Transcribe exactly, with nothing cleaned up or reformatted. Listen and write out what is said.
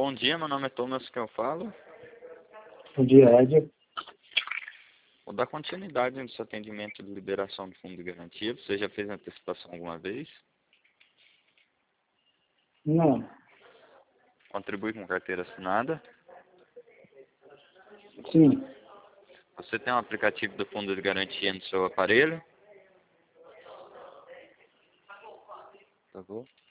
Bom dia, meu nome é Thomas, que eu falo. Bom dia, Ed. Vou dar continuidade no seu atendimento de liberação do fundo de garantia. Você já fez antecipação alguma vez? Não. Contribui com carteira assinada? Sim. Você tem um aplicativo do fundo de garantia no seu aparelho? Tá bom.